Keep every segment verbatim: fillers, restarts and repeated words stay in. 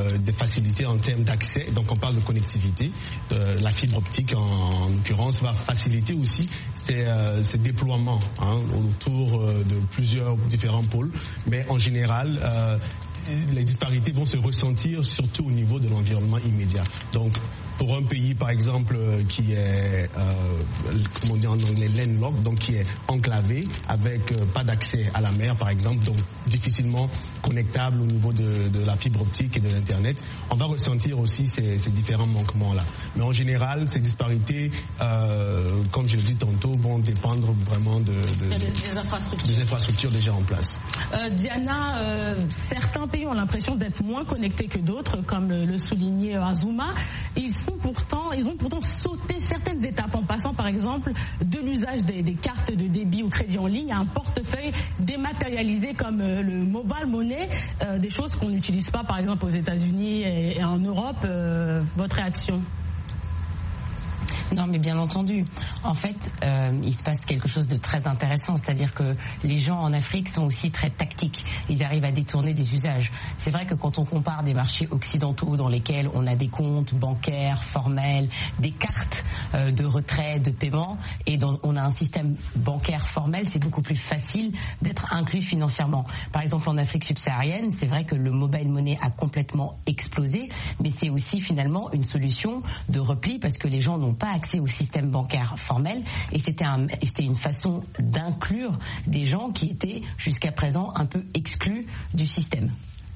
euh, des facilités en termes d'accès. Donc on parle de connectivité. Euh, la fibre optique en, en l'occurrence va faciliter aussi ces, euh, ces déploiements hein, autour euh, de plusieurs différents pôles. Mais en général, euh, les disparités vont se ressentir surtout au niveau de l'environnement immédiat. Donc pour un pays, par exemple, qui est, euh, comment on dit en anglais, landlocked, donc qui est enclavé, avec euh, pas d'accès à la mer, par exemple, donc difficilement connectable au niveau de, de la fibre optique et de l'Internet, on va ressentir aussi ces, ces différents manquements-là. Mais en général, ces disparités, euh, comme je l'ai dit tantôt, vont dépendre vraiment de, de, des, des, infrastructures. des infrastructures déjà en place. Euh, Diana, euh, certains pays ont l'impression d'être moins connectés que d'autres, comme le, le soulignait Azuma. Ils Pourtant, ils ont pourtant sauté certaines étapes en passant par exemple de l'usage des, des cartes de débit ou crédit en ligne à un portefeuille dématérialisé comme euh, le mobile money, euh, des choses qu'on n'utilise pas par exemple aux États-Unis et, et en Europe. Euh, votre réaction ? Non, mais bien entendu. En fait, euh, il se passe quelque chose de très intéressant, c'est-à-dire que les gens en Afrique sont aussi très tactiques. Ils arrivent à détourner des usages. C'est vrai que quand on compare des marchés occidentaux dans lesquels on a des comptes bancaires formels, des cartes euh, de retrait, de paiement, et dont on a un système bancaire formel, c'est beaucoup plus facile d'être inclus financièrement. Par exemple, en Afrique subsaharienne, c'est vrai que le mobile money a complètement explosé, mais c'est aussi finalement une solution de repli parce que les gens n'ont pas accès au système bancaire formel et c'était, un, c'était une façon d'inclure des gens qui étaient jusqu'à présent un peu exclus du système.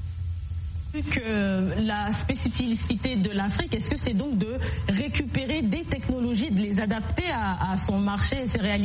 Que la spécificité de l'Afrique, est-ce que c'est donc de récupérer des technologies, de les adapter à, à son marché et ses réalités ?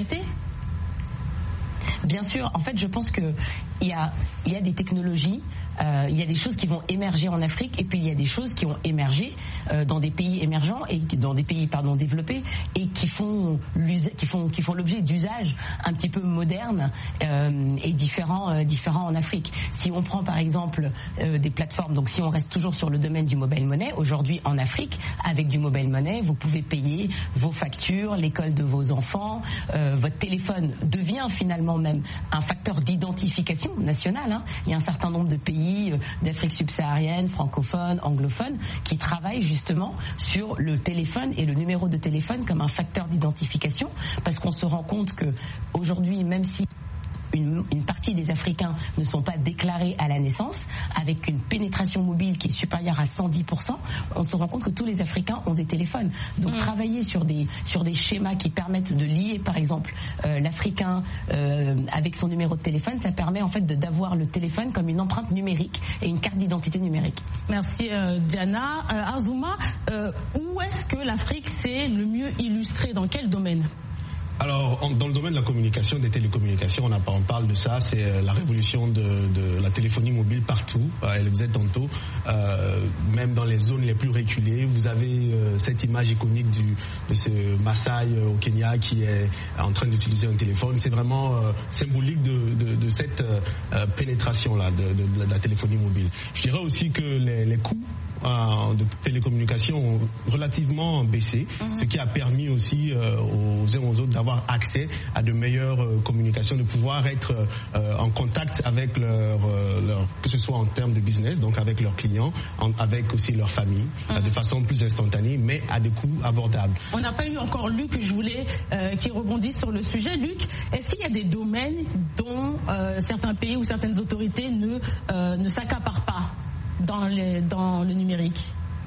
Bien sûr, en fait, je pense que il y a, il y a des technologies, euh, il y a des choses qui vont émerger en Afrique, et puis il y a des choses qui ont émergé euh, dans des pays émergents et dans des pays pardon développés et qui font qui font qui font l'objet d'usages un petit peu modernes euh, et différents euh, différents en Afrique. Si on prend par exemple euh, des plateformes, donc si on reste toujours sur le domaine du mobile money, aujourd'hui en Afrique, avec du mobile money, vous pouvez payer vos factures, l'école de vos enfants, euh, votre téléphone devient finalement même un facteur d'identification nationale. Hein. Il y a un certain nombre de pays euh, d'Afrique subsaharienne, francophones, anglophones, qui travaillent justement sur le téléphone et le numéro de téléphone comme un facteur d'identification, parce qu'on se rend compte que aujourd'hui, même si Une, une partie des Africains ne sont pas déclarés à la naissance, avec une pénétration mobile qui est supérieure à cent dix pour cent, on se rend compte que tous les Africains ont des téléphones. Donc mmh. travailler sur des, sur des schémas qui permettent de lier, par exemple, euh, l'Africain euh, avec son numéro de téléphone, ça permet en fait de, d'avoir le téléphone comme une empreinte numérique et une carte d'identité numérique. Merci euh, Diana. Euh, Azuma, euh, où est-ce que l'Afrique s'est le mieux illustrée ? Dans quel domaine ? Alors, en, dans le domaine de la communication, des télécommunications, on, a, on parle de ça, c'est la révolution de, de la téléphonie mobile partout. Euh, elle le disait tantôt, euh, même dans les zones les plus reculées. Vous avez euh, cette image iconique du, de ce Maasai euh, au Kenya qui est en train d'utiliser un téléphone. C'est vraiment euh, symbolique de, de, de cette euh, pénétration-là de, de, de la téléphonie mobile. Je dirais aussi que les, les coûts de télécommunications ont relativement baissé, mmh. ce qui a permis aussi euh, aux uns aux autres d'avoir accès à de meilleures euh, communications, de pouvoir être euh, en contact avec leur, euh, leur, que ce soit en termes de business, donc avec leurs clients, en, avec aussi leur famille, mmh. euh, de façon plus instantanée, mais à des coûts abordables. On n'a pas eu encore Luc, je voulais euh, qui rebondit sur le sujet. Luc, est-ce qu'il y a des domaines dont euh, certains pays ou certaines autorités ne, euh, ne s'accaparent pas dans, les, dans le numérique?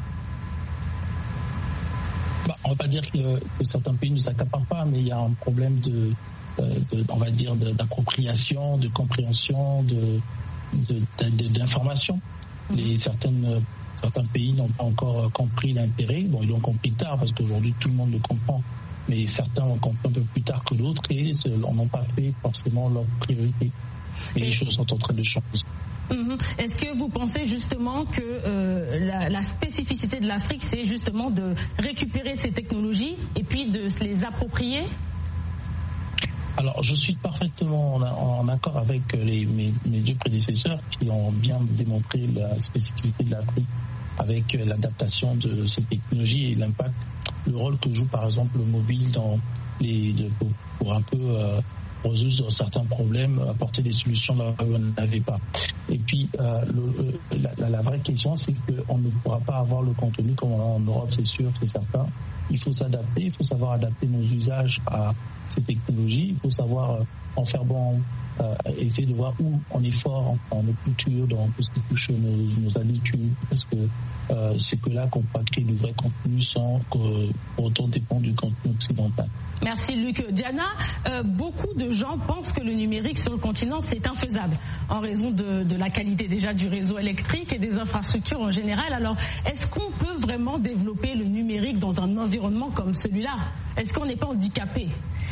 Bah, on ne va pas dire que, que certains pays ne s'accaparent pas, mais il y a un problème de, de on va dire, de, d'appropriation, de compréhension, de, de, de, d'information. Mmh. Les, certaines, certains pays n'ont pas encore compris l'intérêt. Bon, ils l'ont compris tard parce qu'aujourd'hui tout le monde le comprend, mais certains l'ont compris un peu plus tard que d'autres et n'ont pas fait forcément leur priorité. Et, et les choses sont en train de changer. Mmh. Est-ce que vous pensez justement que euh, la, la spécificité de l'Afrique, c'est justement de récupérer ces technologies et puis de se les approprier? Alors, je suis parfaitement en, en accord avec les, mes, mes deux prédécesseurs qui ont bien démontré la spécificité de l'Afrique avec l'adaptation de ces technologies et l'impact, le rôle que joue par exemple le mobile dans les, de, pour, pour un peu euh, résoudre certains problèmes, apporter des solutions là où on n'avait pas. Et puis, euh, le, la, la vraie question, c'est qu'on ne pourra pas avoir le contenu comme on a en Europe, c'est sûr, c'est certain. Il faut s'adapter, il faut savoir adapter nos usages à ces technologies, il faut savoir en faire bon, euh, essayer de voir où on est fort en, en nos cultures, dans tout ce qui touche nos, nos habitudes, parce que euh, c'est que là qu'on peut créer du vrai contenu sans que pour autant dépendre du contenu occidental. Merci Luc. Diana, euh, beaucoup de gens pensent que le numérique sur le continent c'est infaisable en raison de, de la qualité déjà du réseau électrique et des infrastructures en général. Alors, est-ce qu'on peut vraiment développer le numérique dans un environnement comme celui-là? Est-ce qu'on n'est pas handicapé?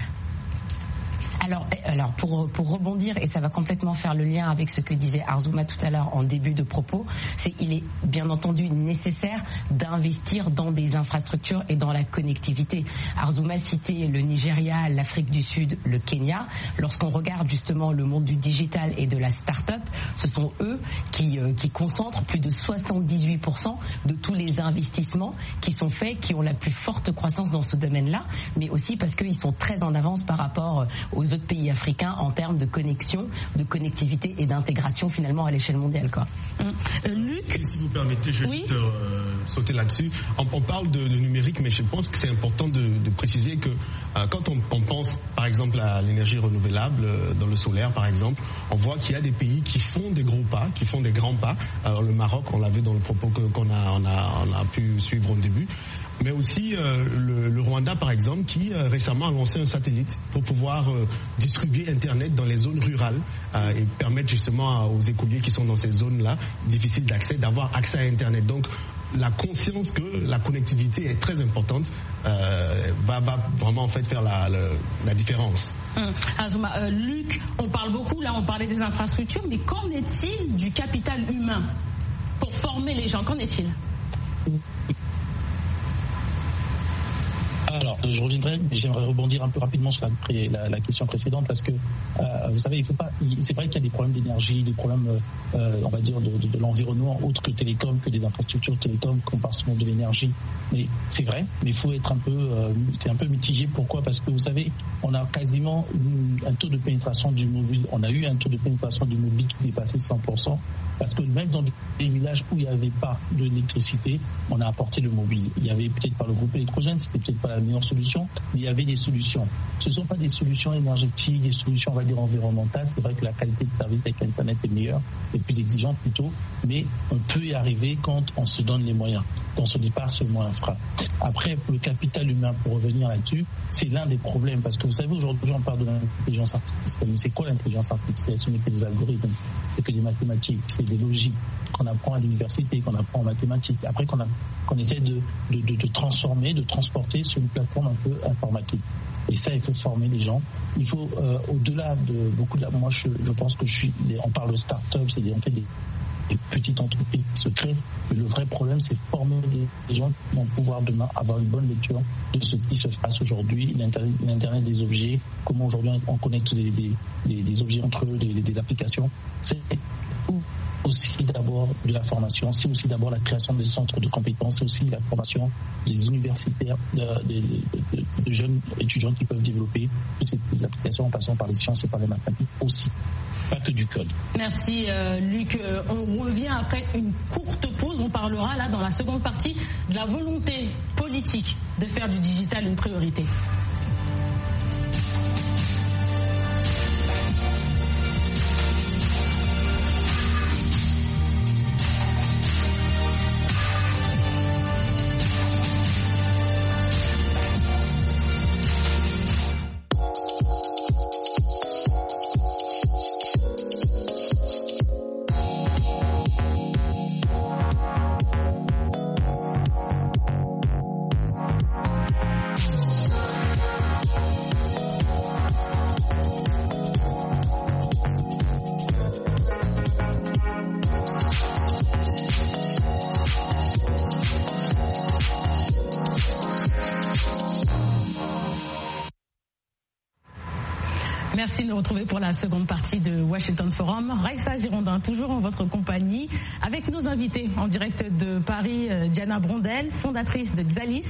Alors, alors pour, pour rebondir, et ça va complètement faire le lien avec ce que disait Arzouma tout à l'heure en début de propos, c'est il est bien entendu nécessaire d'investir dans des infrastructures et dans la connectivité. Arzouma citait le Nigeria, l'Afrique du Sud, le Kenya. Lorsqu'on regarde justement le monde du digital et de la start-up, ce sont eux qui, euh, qui concentrent plus de soixante-dix-huit pour cent de tous les investissements qui sont faits, qui ont la plus forte croissance dans ce domaine-là, mais aussi parce qu'ils sont très en avance par rapport aux autres pays africains en termes de connexion, de connectivité et d'intégration finalement à l'échelle mondiale, quoi. Hum. Euh, Luc, si vous permettez, je vais oui? juste euh, sauter là-dessus. On, on parle de, de numérique, mais je pense que c'est important de, de préciser que euh, quand on, on pense, par exemple, à l'énergie renouvelable, euh, dans le solaire, par exemple, on voit qu'il y a des pays qui font des gros pas, qui font des grands pas. Alors le Maroc, on l'a vu dans le propos que, qu'on a, on a, on a pu suivre au début. Mais aussi euh, le, le Rwanda, par exemple, qui euh, récemment a lancé un satellite pour pouvoir euh, distribuer Internet dans les zones rurales euh, et permettre justement aux écoliers qui sont dans ces zones-là, difficiles d'accès, d'avoir accès à Internet. Donc, la conscience que la connectivité est très importante euh, va, va vraiment en fait faire la, la, la différence. Hum. Azuma, euh, Luc, on parle beaucoup, là on parlait des infrastructures, mais qu'en est-il du capital humain pour former les gens? Qu'en est-il? Alors, je reviendrai, mais j'aimerais rebondir un peu rapidement sur la, la, la question précédente parce que, euh, vous savez, il faut pas. C'est vrai qu'il y a des problèmes d'énergie, des problèmes, euh, on va dire, de, de, de l'environnement, autres que télécom, que des infrastructures télécom, qu'on parle souvent de l'énergie. Mais c'est vrai, mais il faut être un peu, euh, c'est un peu mitigé. Pourquoi? Parce que vous savez, on a quasiment une, un taux de pénétration du mobile. On a eu un taux de pénétration du mobile qui dépassait cent pour cent. Parce que même dans les villages où il n'y avait pas d'électricité, on a apporté le mobile. Il y avait peut-être pas le groupe électrogène, c'était peut-être pas la meilleure solution, mais il y avait des solutions. Ce ne sont pas des solutions énergétiques, des solutions, on va dire, environnementales. C'est vrai que la qualité de service avec Internet est meilleure, est plus exigeante plutôt, mais on peut y arriver quand on se donne les moyens, quand on se dit pas seulement infra. Après, le capital humain, pour revenir là-dessus, c'est l'un des problèmes, parce que vous savez, aujourd'hui, on parle de l'intelligence artificielle, mais c'est quoi l'intelligence artificielle? Ce n'est que des algorithmes, c'est que des mathématiques, c'est des logiques qu'on apprend à l'université, qu'on apprend en mathématiques, après qu'on, a, qu'on essaie de, de, de, de transformer, de transporter sur une plateforme un peu informatique. Et ça, il faut former les gens. Il faut, euh, au-delà de beaucoup de... Moi, je, je pense que je suis... On parle de start-up, c'est en fait des, des petites entreprises qui se créent. Mais le vrai problème, c'est former les gens qui vont pouvoir demain avoir une bonne lecture de ce qui se passe aujourd'hui, l'Internet, l'Internet des objets, comment aujourd'hui on connecte des, des, des, des objets entre eux, des, des applications. C'est aussi d'abord de la formation, c'est aussi d'abord la création des centres de compétences, c'est aussi la formation des universitaires, de, de, de, de jeunes étudiants qui peuvent développer toutes ces applications en passant par les sciences et par les mathématiques aussi, pas que du code. Merci euh, Luc. Euh, on revient après une courte pause. On parlera là dans la seconde partie de la volonté politique de faire du digital une priorité. Merci de nous retrouver pour la seconde partie de Washington Forum. Raissa Girondin, toujours en votre compagnie, avec nos invités en direct de Paris, Diana Brondel, fondatrice de Xalis,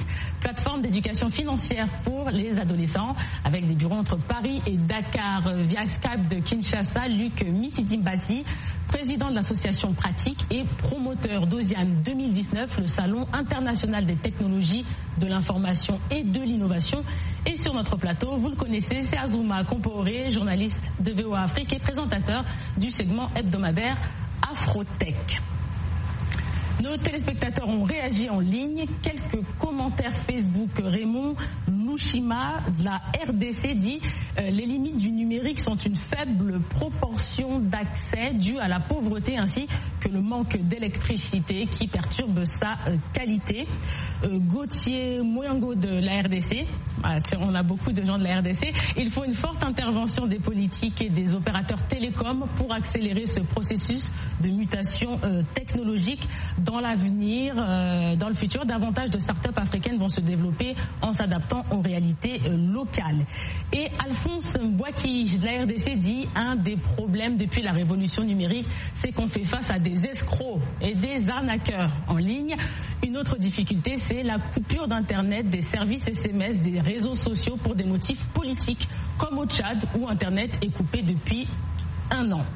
plateforme d'éducation financière pour les adolescents avec des bureaux entre Paris et Dakar. Via Skype de Kinshasa, Luc Misitimbasi, président de l'association Pratique et promoteur d'Osian deux mille dix-neuf, le salon international des technologies de l'information et de l'innovation. Et sur notre plateau, vous le connaissez, c'est Azuma Comporé, journaliste de V O A Afrique et présentateur du segment hebdomadaire Afrotech. Nos téléspectateurs ont réagi en ligne. Quelques commentaires Facebook. Raymond Louchima de la R D C dit euh, les limites du numérique sont une faible proportion d'accès due à la pauvreté ainsi que le manque d'électricité qui perturbe sa euh, qualité. Euh, Gauthier Moyango de la R D C, ah, on a beaucoup de gens de la R D C, il faut une forte intervention des politiques et des opérateurs télécoms pour accélérer ce processus de mutation euh, technologique. Dans l'avenir, euh, dans le futur, davantage de start-up africaines vont se développer en s'adaptant aux réalités euh, locales. Et Alphonse Mbouaki de la R D C dit un des problèmes depuis la révolution numérique, c'est qu'on fait face à des escrocs et des arnaqueurs en ligne. Une autre difficulté, c'est la coupure d'Internet, des services S M S, des réseaux sociaux pour des motifs politiques, comme au Tchad où Internet est coupé depuis un an.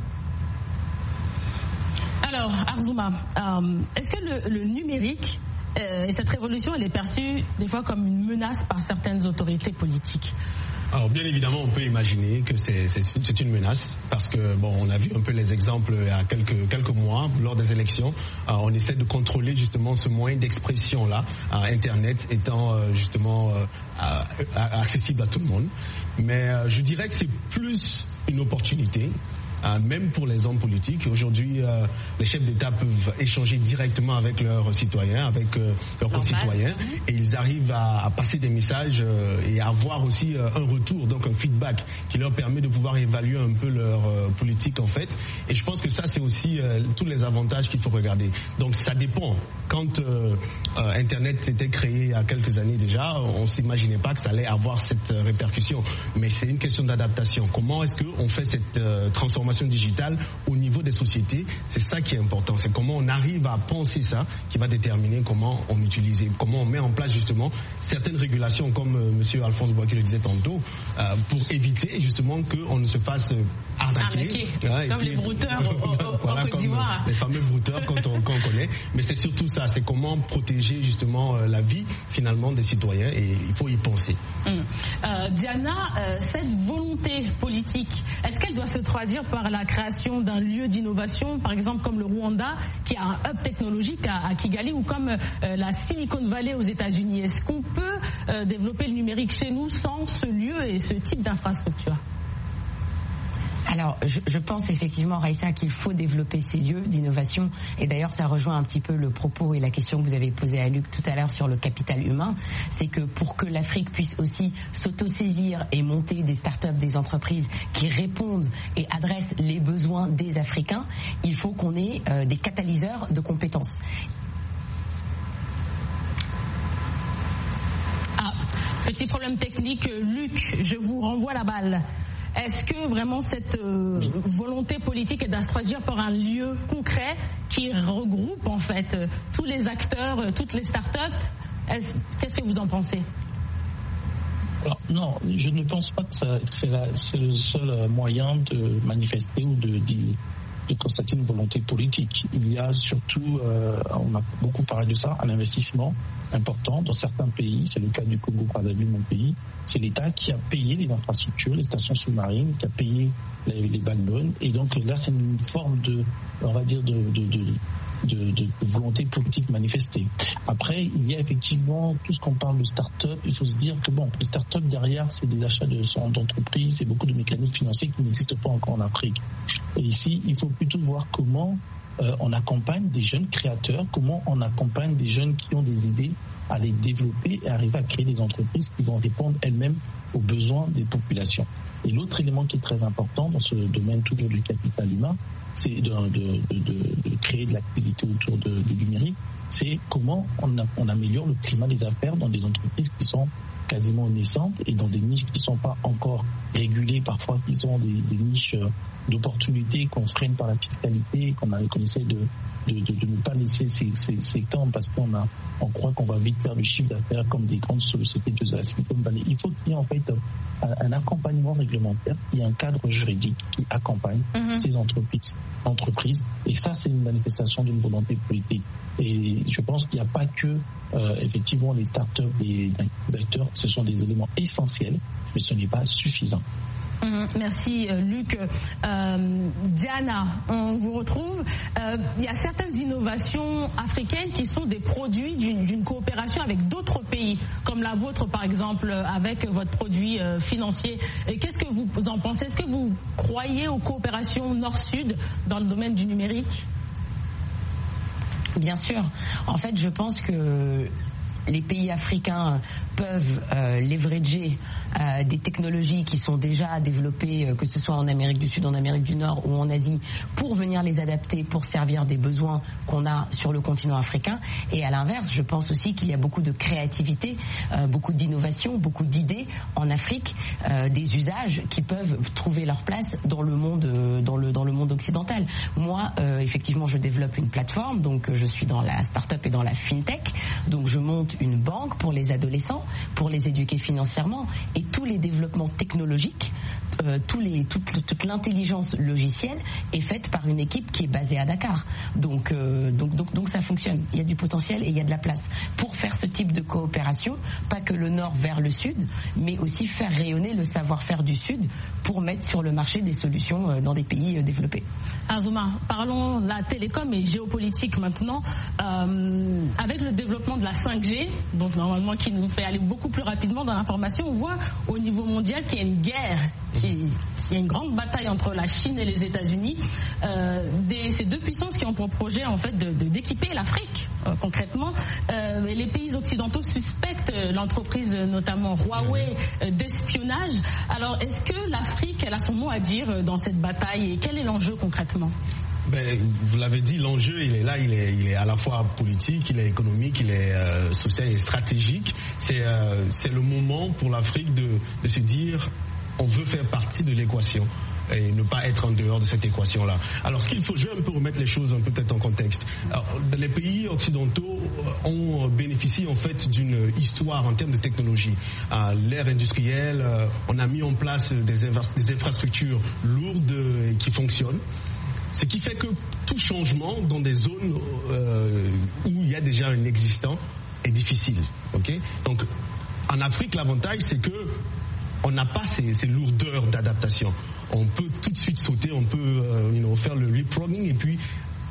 Alors, Arzouma, euh, est-ce que le, le numérique euh, et cette révolution, elle est perçue des fois comme une menace par certaines autorités politiques? Alors bien évidemment, on peut imaginer que c'est, c'est, c'est une menace parce que bon, on a vu un peu les exemples il y a quelques quelques mois lors des élections. Euh, on essaie de contrôler justement ce moyen d'expression là, euh, Internet étant euh, justement euh, accessible à tout le monde. Mais euh, je dirais que c'est plus une opportunité. Euh, même pour les hommes politiques. Aujourd'hui, euh, les chefs d'État peuvent échanger directement avec leurs citoyens, avec euh, leurs concitoyens, et ils arrivent à, à passer des messages euh, et à avoir aussi euh, un retour, donc un feedback qui leur permet de pouvoir évaluer un peu leur euh, politique en fait. Et je pense que ça, c'est aussi euh, tous les avantages qu'il faut regarder. Donc ça dépend. Quand euh, euh, Internet était créé il y a quelques années déjà, on s'imaginait pas que ça allait avoir cette euh, répercussion. Mais c'est une question d'adaptation. Comment est-ce qu'on fait cette euh, transformation digitale au niveau des sociétés? C'est ça qui est important, c'est comment on arrive à penser ça qui va déterminer comment on utilise et comment on met en place justement certaines régulations comme euh, monsieur Alphonse Mbouaki le disait tantôt euh, pour éviter justement qu'on ne se fasse euh, arnaquer, hein, comme puis, les brouteurs au, au, voilà, en Côte d'Ivoire, les fameux brouteurs quand on, quand on connaît. Mais c'est surtout ça, c'est comment protéger justement euh, la vie finalement des citoyens et il faut y penser. Hum. Euh, Diana, euh, cette volonté politique, est-ce qu'elle doit se traduire par la création d'un lieu d'innovation, par exemple comme le Rwanda, qui a un hub technologique à, à Kigali, ou comme euh, la Silicon Valley aux États-Unis? Est-ce qu'on peut euh, développer le numérique chez nous sans ce lieu et ce type d'infrastructure? Alors, je, je pense effectivement, Raïssa, qu'il faut développer ces lieux d'innovation. Et d'ailleurs, ça rejoint un petit peu le propos et la question que vous avez posée à Luc tout à l'heure sur le capital humain. C'est que pour que l'Afrique puisse aussi s'autosaisir et monter des startups, des entreprises qui répondent et adressent les besoins des Africains, il faut qu'on ait euh, des catalyseurs de compétences. Ah, petit problème technique. Luc, je vous renvoie la balle. Est-ce que vraiment cette euh, volonté politique est d'introduire par un lieu concret qui regroupe en fait euh, tous les acteurs, euh, toutes les startups? Est-ce, qu'est-ce que vous en pensez? Alors, non, je ne pense pas que ça, c'est, la, c'est le seul moyen de manifester ou de, de, de constater une volonté politique. Il y a surtout, euh, on a beaucoup parlé de ça, un investissement important dans certains pays. C'est le cas du Congo, par exemple, mon pays. C'est l'État qui a payé les infrastructures, les stations sous-marines, qui a payé les, les backbones. Et donc là, c'est une forme de, on va dire, de, de, de, de, de volonté politique manifestée. Après, il y a effectivement tout ce qu'on parle de start-up. Il faut se dire que bon, les start-up derrière, c'est des achats de, d'entreprises, c'est beaucoup de mécanismes financiers qui n'existent pas encore en Afrique. Et ici, il faut plutôt voir comment euh, on accompagne des jeunes créateurs, comment on accompagne des jeunes qui ont des idées à les développer et arriver à créer des entreprises qui vont répondre elles-mêmes aux besoins des populations. Et l'autre élément qui est très important dans ce domaine toujours du capital humain, c'est de, de, de, de, de créer de l'activité autour de, du numérique, c'est comment on, a, on améliore le climat des affaires dans des entreprises qui sont quasiment naissantes et dans des niches qui ne sont pas encore régulés, parfois qu'ils ont des, des niches d'opportunités qu'on freine par la fiscalité, qu'on, a, qu'on essaie de, de, de, de ne pas laisser s'étendre parce qu'on a, on croit qu'on va vite faire le chiffre d'affaires comme des grandes sociétés de la Silicon Valley. Il faut qu'il y ait en fait un, un accompagnement réglementaire, il y a un cadre juridique qui accompagne mm-hmm. ces entreprises, entreprises. Et ça, c'est une manifestation d'une volonté politique. Et je pense qu'il n'y a pas que euh, effectivement les startups et les incubateurs, ce sont des éléments essentiels, mais ce n'est pas suffisant. Mmh, merci euh, Luc. Euh, Diana, on vous retrouve. Euh, il y a certaines innovations africaines qui sont des produits d'une, d'une coopération avec d'autres pays, comme la vôtre par exemple, avec votre produit euh, financier. Et qu'est-ce que vous en pensez? Est-ce que vous croyez aux coopérations nord-sud dans le domaine du numérique? Bien sûr. En fait, je pense que les pays africains peuvent euh, leverager euh, des technologies qui sont déjà développées, euh, que ce soit en Amérique du Sud, en Amérique du Nord ou en Asie, pour venir les adapter, pour servir des besoins qu'on a sur le continent africain. Et à l'inverse, je pense aussi qu'il y a beaucoup de créativité, euh, beaucoup d'innovation, beaucoup d'idées en Afrique, euh, des usages qui peuvent trouver leur place dans le monde, euh, dans le dans le monde occidental. Moi, euh, effectivement, je développe une plateforme, donc je suis dans la start-up et dans la fintech, donc je monte une banque pour les adolescents, pour les éduquer financièrement, et tous les développements technologiques, euh, tous les, toute, toute l'intelligence logicielle est faite par une équipe qui est basée à Dakar. Donc, euh, donc, donc, donc ça fonctionne. Il y a du potentiel et il y a de la place pour faire ce type de coopération, pas que le nord vers le sud, mais aussi faire rayonner le savoir-faire du sud pour mettre sur le marché des solutions dans des pays développés. Azuma, parlons de la télécom et géopolitique maintenant. Euh, avec le développement de la cinq G, donc normalement qui nous fait aller beaucoup plus rapidement dans l'information, on voit au niveau mondial qu'il y a une guerre, qu'il y a une grande bataille entre la Chine et les États-Unis. Euh, des, ces deux puissances qui ont pour projet en fait de, de, d'équiper l'Afrique euh, concrètement. Euh, les pays occidentaux suspectent l'entreprise, notamment Huawei, euh, d'espionnage. Alors, est-ce que l'Afrique, elle a son mot à dire dans cette bataille et quel est l'enjeu concrètement? Ben, vous l'avez dit, l'enjeu, il est là, il est, il est à la fois politique, il est économique, il est euh, social et stratégique. C'est, euh, c'est le moment pour l'Afrique de, de se dire, on veut faire partie de l'équation et ne pas être en dehors de cette équation-là. Alors, ce qu'il faut, je vais un peu remettre les choses un peu peut-être en contexte. Alors, les pays occidentaux ont bénéficié en fait d'une histoire en termes de technologie. À l'ère industrielle, on a mis en place des, infra- des infrastructures lourdes et qui fonctionnent. Ce qui fait que tout changement dans des zones euh, où il y a déjà un existant est difficile. Okay? Donc, en Afrique, l'avantage, c'est que on n'a pas ces, ces lourdeurs d'adaptation. On peut tout de suite sauter, on peut euh, you know, faire le leapfrogging et puis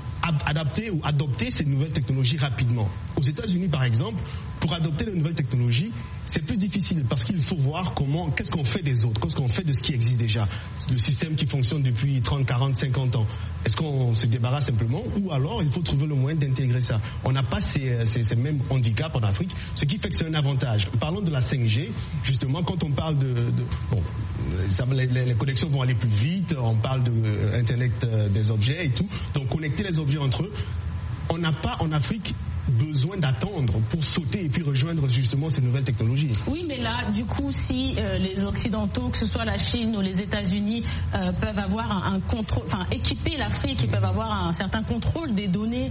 adapter ou adopter ces nouvelles technologies rapidement. Aux États-Unis, par exemple, pour adopter les nouvelles technologies, c'est plus difficile parce qu'il faut voir comment, qu'est-ce qu'on fait des autres, qu'est-ce qu'on fait de ce qui existe déjà, le système qui fonctionne depuis trente, quarante, cinquante ans. Est-ce qu'on se débarrasse simplement ou alors il faut trouver le moyen d'intégrer ça? On n'a pas ces, ces, ces mêmes handicaps en Afrique, ce qui fait que c'est un avantage. Parlons de la cinq G, justement, quand on parle de... de bon, ça, les, les connexions vont aller plus vite, on parle de euh, Internet euh, des objets et tout, donc connecter les objets entre eux, on n'a pas en Afrique besoin d'attendre pour sauter et puis rejoindre justement ces nouvelles technologies. Oui, mais là, du coup, si euh, les Occidentaux, que ce soit la Chine ou les États-Unis, euh, peuvent avoir un, un contrôle, enfin équiper l'Afrique, ils peuvent avoir un certain contrôle des données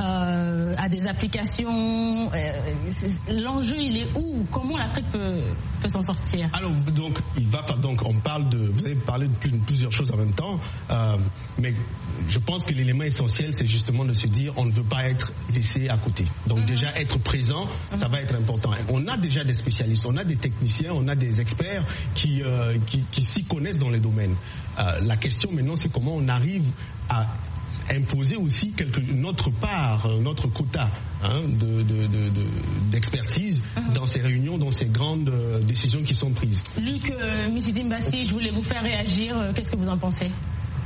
euh, à des applications. Euh, l'enjeu, il est où? Comment l'Afrique peut, peut s'en sortir? Alors, donc, il va donc on parle de, vous avez parlé de plusieurs choses en même temps, euh, mais je pense que l'élément essentiel, c'est justement de se dire, on ne veut pas être laissé à côté. Donc mmh. déjà être présent, mmh. ça va être important. On a déjà des spécialistes, on a des techniciens, on a des experts qui, euh, qui, qui s'y connaissent dans les domaines. Euh, la question maintenant, c'est comment on arrive à imposer aussi quelque, notre part, notre quota hein, de, de, de, de, d'expertise mmh. dans ces réunions, dans ces grandes euh, décisions qui sont prises. Luc, euh, Missy Dimbassi, je voulais vous faire réagir. Qu'est-ce que vous en pensez?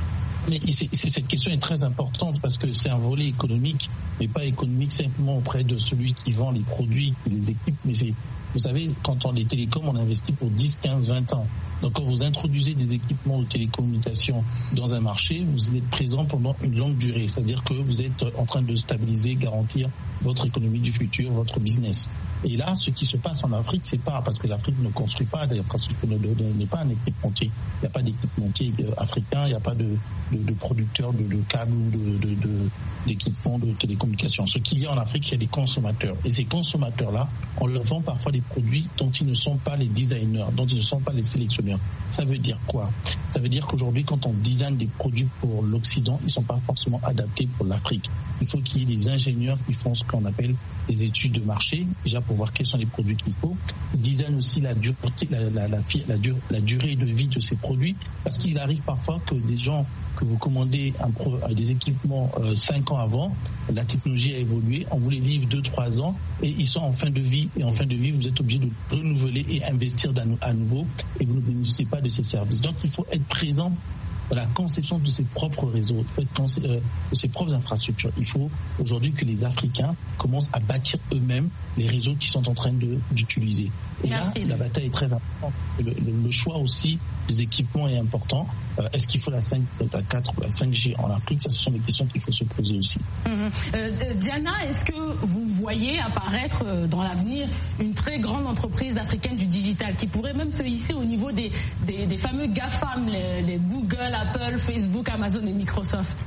Mais c'est, c'est, cette question est très importante parce que c'est un volet économique, mais pas économique simplement auprès de celui qui vend les produits, qui les équipe, mais c'est, vous savez, quand on est télécom, on investit pour dix, quinze, vingt ans. Donc quand vous introduisez des équipements de télécommunications dans un marché, vous êtes présent pendant une longue durée. C'est-à-dire que vous êtes en train de stabiliser, garantir votre économie du futur, votre business. Et là, ce qui se passe en Afrique, c'est pas parce que l'Afrique ne construit pas d'infrastructures, n'est pas un équipementier. Il n'y a pas d'équipementier africain, il n'y a pas de, de, de producteurs de, de câbles ou de, de, de, d'équipements de télécommunications. Ce qu'il y a en Afrique, il y a des consommateurs. Et ces consommateurs-là, on leur vend parfois des produits dont ils ne sont pas les designers, dont ils ne sont pas les sélectionneurs. Ça veut dire quoi? Ça veut dire qu'aujourd'hui, quand on design des produits pour l'Occident, ils ne sont pas forcément adaptés pour l'Afrique. Il faut qu'il y ait des ingénieurs qui font ce qu'on appelle des études de marché, déjà pour voir quels sont les produits qu'il faut. Ils designent aussi la, dur, la, la, la, la, dur, la durée de vie de ces produits, parce qu'il arrive parfois que des gens, que vous commandez un pro, des équipements euh, cinq ans avant, la technologie a évolué, on vous les livre deux trois ans, et ils sont en fin de vie, et en fin de vie, vous êtes obligé de renouveler et investir à nouveau, et vous ne bénéficiez pas de ces services. Donc il faut être présent dans la conception de ses propres réseaux, de ses propres infrastructures. Il faut aujourd'hui que les Africains commencent à bâtir eux-mêmes les réseaux qu'ils sont en train de, d'utiliser. Et Merci. Là, la bataille est très importante. Le, le, le choix aussi des équipements est important. Euh, est-ce qu'il faut la cinq, la quatre ou la cinq G en Afrique? Ça, ce sont des questions qu'il faut se poser aussi. Mmh. Euh, Diana, est-ce que vous voyez apparaître dans l'avenir une très grande entreprise africaine du digital qui pourrait même se hisser au niveau des, des, des fameux GAFAM, les, les Google, Apple, Facebook, Amazon et Microsoft?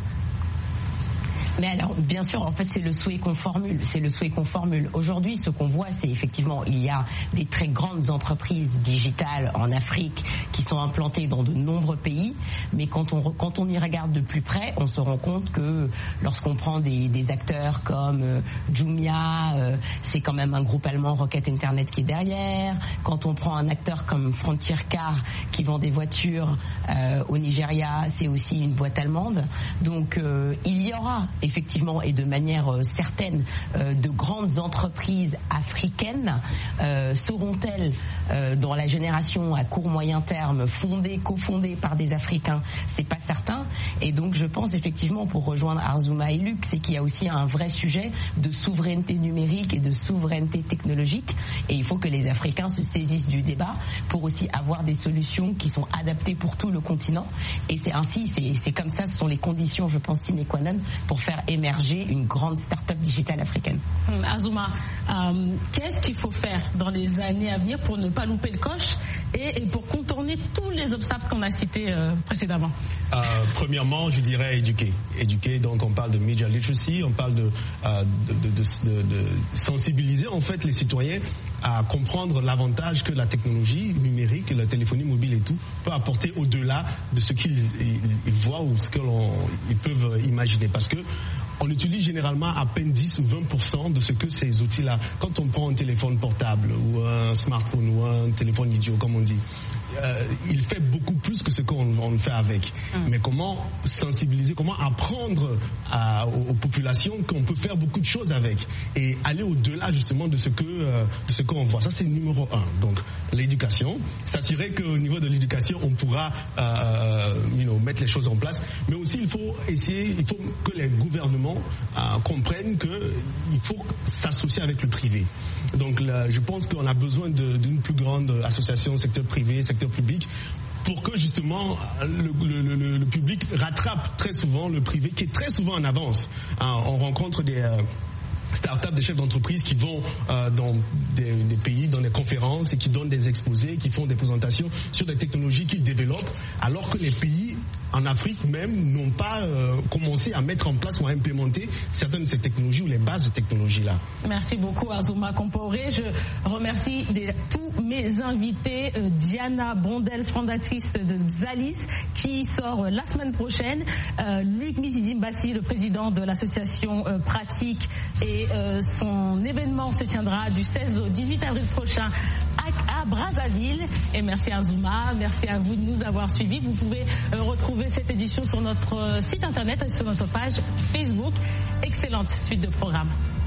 Mais alors, bien sûr, en fait, c'est le souhait qu'on formule. C'est le souhait qu'on formule. Aujourd'hui, ce qu'on voit, c'est effectivement, il y a des très grandes entreprises digitales en Afrique qui sont implantées dans de nombreux pays. Mais quand on, quand on y regarde de plus près, on se rend compte que lorsqu'on prend des, des acteurs comme euh, Jumia, euh, c'est quand même un groupe allemand, Rocket Internet, qui est derrière. Quand on prend un acteur comme Frontier Car, qui vend des voitures euh, au Nigeria, c'est aussi une boîte allemande. Donc, euh, il y aura effectivement et de manière euh, certaine euh, de grandes entreprises africaines euh, seront-elles euh, dans la génération à court moyen terme fondées, cofondées par des Africains? C'est pas certain. Et donc je pense effectivement, pour rejoindre Arzouma et Luc, c'est qu'il y a aussi un vrai sujet de souveraineté numérique et de souveraineté technologique, et il faut que les Africains se saisissent du débat pour aussi avoir des solutions qui sont adaptées pour tout le continent. Et c'est ainsi, c'est, c'est comme ça, ce sont les conditions, je pense, sine qua non pour faire émerger une grande start-up digitale africaine. Hum, Azuma, euh, qu'est-ce qu'il faut faire dans les années à venir pour ne pas louper le coche et, et pour contourner tous les obstacles qu'on a cités euh, précédemment? euh, Premièrement, je dirais éduquer. Éduquer, donc on parle de media literacy, on parle de, euh, de, de, de, de sensibiliser en fait les citoyens à comprendre l'avantage que la technologie numérique, la téléphonie mobile et tout peut apporter au-delà de ce qu'ils ils, ils voient ou ce qu'ils peuvent imaginer. Parce que on utilise généralement à peine dix ou vingt pour cent de ce que ces outils-là. Quand on prend un téléphone portable ou un smartphone ou un téléphone idiot, comme on dit, euh, il fait beaucoup plus que ce qu'on on fait avec. Hum. Mais comment sensibiliser, comment apprendre à, aux, aux populations qu'on peut faire beaucoup de choses avec et aller au-delà justement de ce que euh, de ce qu'on voit. Ça, c'est le numéro un. Donc, l'éducation, s'assurer qu'au niveau de l'éducation, on pourra euh, you know, mettre les choses en place. Mais aussi, il faut essayer, il faut que les gouvernements euh, comprennent qu'il faut s'associer avec le privé. Donc, là, je pense qu'on a besoin de, d'une plus grande association secteur privé, secteur public, pour que justement le, le, le, le public rattrape très souvent le privé qui est très souvent en avance. Hein, on rencontre des euh, start-up, des chefs d'entreprise qui vont euh, dans des, des pays, dans des conférences et qui donnent des exposés, qui font des présentations sur des technologies qu'ils développent, alors que les pays en Afrique même n'ont pas euh, commencé à mettre en place ou à implémenter certaines de ces technologies ou les bases de technologies-là. Merci beaucoup Azuma Comporé. Je remercie des, tous mes invités. Euh, Diana Bondel, fondatrice de Xalis, qui sort euh, la semaine prochaine. Euh, Luc Misidimbassi, le président de l'association euh, Pratique, et euh, son événement se tiendra du seize au dix-huit avril prochain à, à Brazzaville. Et merci Azuma, merci à vous de nous avoir suivis. Vous pouvez euh, retrouver cette édition sur notre site internet et sur notre page Facebook. Excellente suite de programmes.